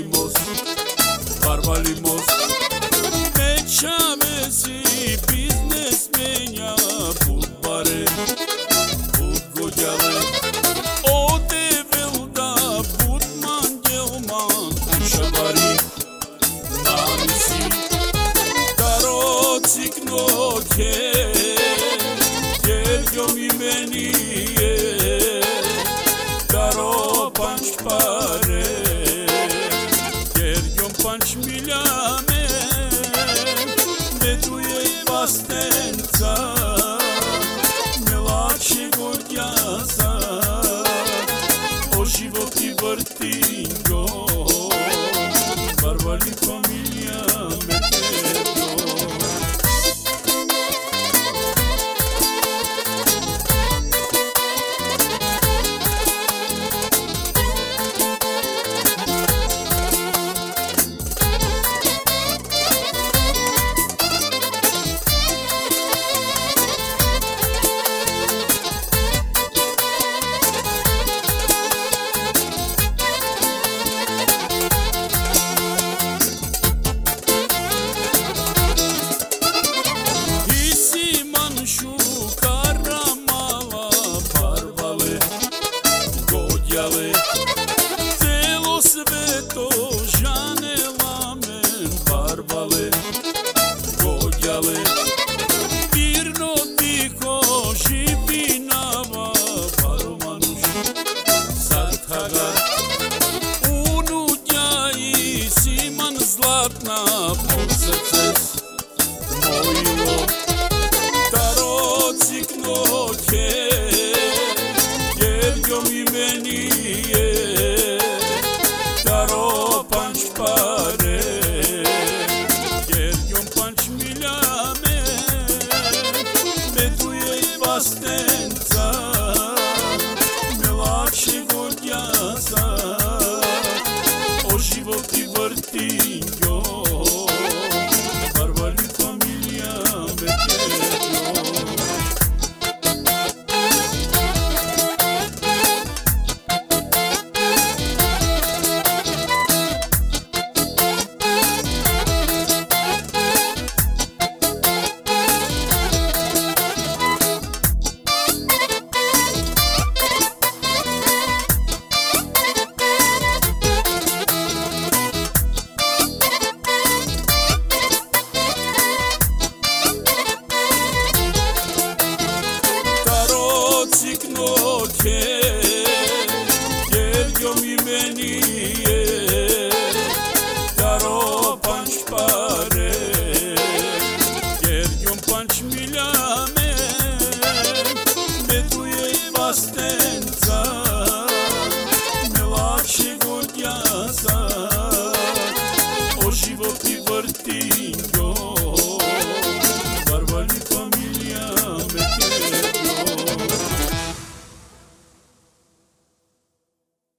Barbalimos, barbalimos. Meçavesi biznesmenja, put bare, put gođale. Ode velda, put manđelman, šabari, nanisi. Karocik noće, Gergio mi meni je, Karo panč pare, Gergiom panč miljame, Meduje pastenca, Melače gorđasa, O životi vrtinjo, Barbali familija me tebjo. Celo sveto žanela men barvale, gođale. Mirno tiho žipinava baromanuš, Sarthaga. Unudja siman zlatna poseces mojilo. Karocik noće, Gergio mi meni je, Karo panč pare, Gergiom panč miljame, Meduje pastenca, Melače gorđasa, O životi vrtinjo, Barbali familija me tebjo. Noće, Gergio mi meni je, Karo panč pare, Gergiom panč miljame, Meduje pastenca, Melače gorđasa, O životi vrti